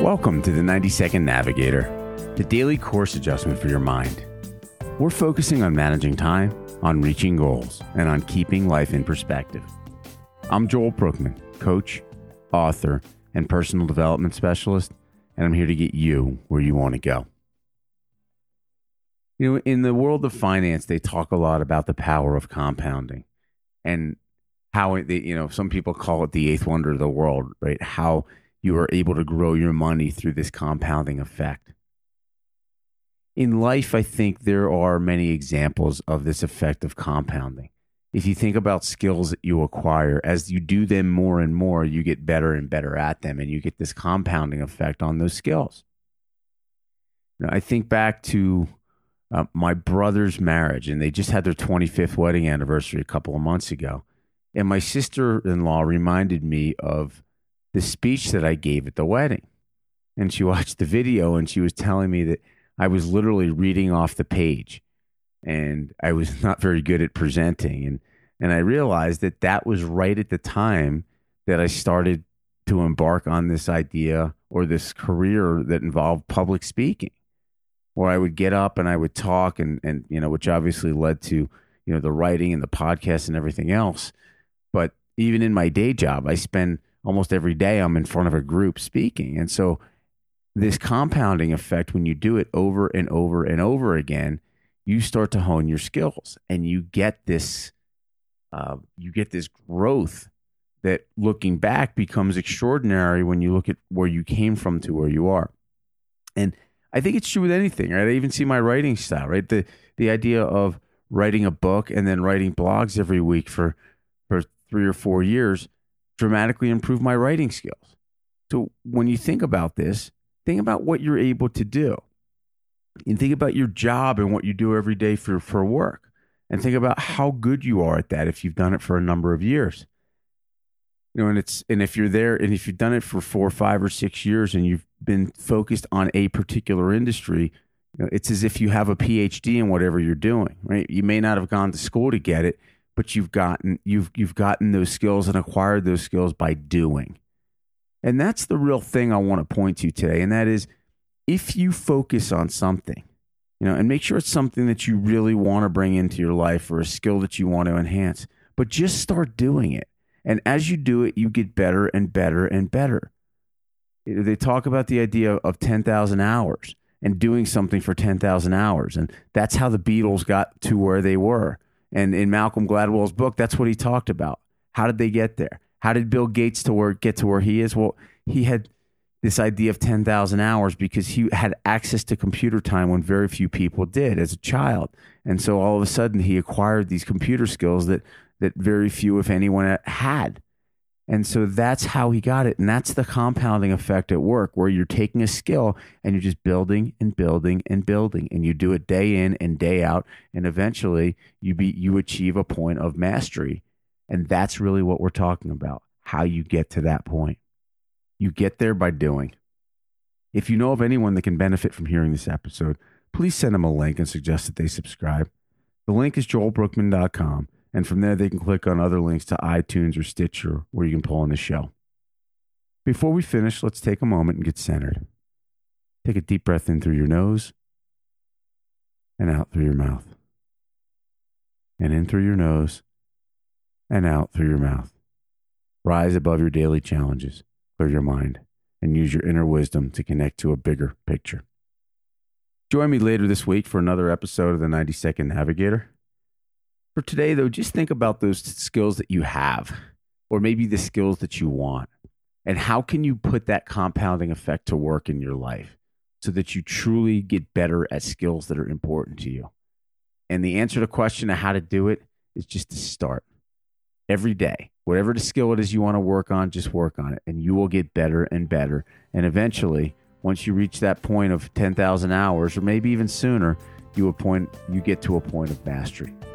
Welcome to the 90-Second Navigator, the daily course adjustment for your mind. We're focusing on managing time, on reaching goals, and on keeping life in perspective. I'm Joel Brookman, coach, author, and personal development specialist, and I'm here to get you where you want to go. You know, in the world of finance, they talk a lot about the power of compounding and how some people call it the eighth wonder of the world, right? How you are able to grow your money through this compounding effect. In life, I think there are many examples of this effect of compounding. If you think about skills that you acquire, as you do them more and more, you get better and better at them, and you get this compounding effect on those skills. Now, I think back to my brother's marriage, and they just had their 25th wedding anniversary a couple of months ago. And my sister-in-law reminded me of the speech that I gave at the wedding. And she watched the video and she was telling me that I was literally reading off the page and I was not very good at presenting. And I realized that that was right at the time that I started to embark on this idea or this career that involved public speaking, where I would get up and I would talk and which obviously led to, the writing and the podcast and everything else. But even in my day job, I spend almost every day I'm in front of a group speaking. And so this compounding effect, when you do it over and over and over again, you start to hone your skills and you get this growth that looking back becomes extraordinary when you look at where you came from to where you are. And I think it's true with anything, right? I even see my writing style, right? The idea of writing a book and then writing blogs every week for 3 or 4 years dramatically improve my writing skills. So when you think about this, think about what you're able to do. And think about your job and what you do every day for work. And think about how good you are at that if you've done it for a number of years. And if you're there and if you've done it for 4, 5, or 6 years and you've been focused on a particular industry, it's as if you have a PhD in whatever you're doing, right? You may not have gone to school to get it, but you've gotten those skills and acquired those skills by doing. And that's the real thing I want to point to today. And that is, if you focus on something, and make sure it's something that you really want to bring into your life or a skill that you want to enhance, but just start doing it. And as you do it, you get better and better and better. They talk about the idea of 10,000 hours and doing something for 10,000 hours. And that's how the Beatles got to where they were. And in Malcolm Gladwell's book, that's what he talked about. How did they get there? How did Bill Gates get to where he is? Well, he had this idea of 10,000 hours because he had access to computer time when very few people did as a child. And so all of a sudden he acquired these computer skills that very few, if anyone, had. And so that's how he got it. And that's the compounding effect at work, where you're taking a skill and you're just building and building and building. And you do it day in and day out. And eventually you achieve a point of mastery. And that's really what we're talking about, how you get to that point. You get there by doing. If you know of anyone that can benefit from hearing this episode, please send them a link and suggest that they subscribe. The link is joelbrookman.com. And from there, they can click on other links to iTunes or Stitcher where you can pull in the show. Before we finish, let's take a moment and get centered. Take a deep breath in through your nose and out through your mouth. And in through your nose and out through your mouth. Rise above your daily challenges, clear your mind, and use your inner wisdom to connect to a bigger picture. Join me later this week for another episode of the 90-Second Navigator. For today, though, just think about those skills that you have, or maybe the skills that you want, and how can you put that compounding effect to work in your life so that you truly get better at skills that are important to you. And the answer to the question of how to do it is just to start every day. Whatever the skill it is you want to work on, just work on it, and you will get better and better. And eventually, once you reach that point of 10,000 hours, or maybe even sooner, you get to a point of mastery.